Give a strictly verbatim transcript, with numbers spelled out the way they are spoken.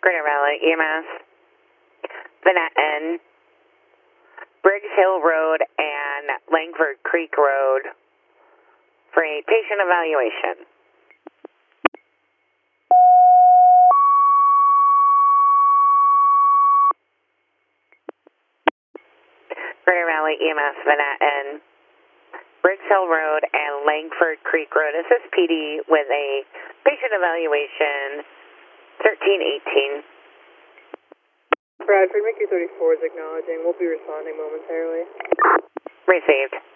Greater Valley E M S, Vanetton, Briggs Hill Road, and Langford Creek Road for a patient evaluation. Greater Valley E M S, Vanetton, Briggs Hill Road, and Langford Creek Road. This is P D with a patient evaluation, thirteen eighteen. Bradford, Mickey thirty-four is acknowledging. We'll be responding momentarily. Received.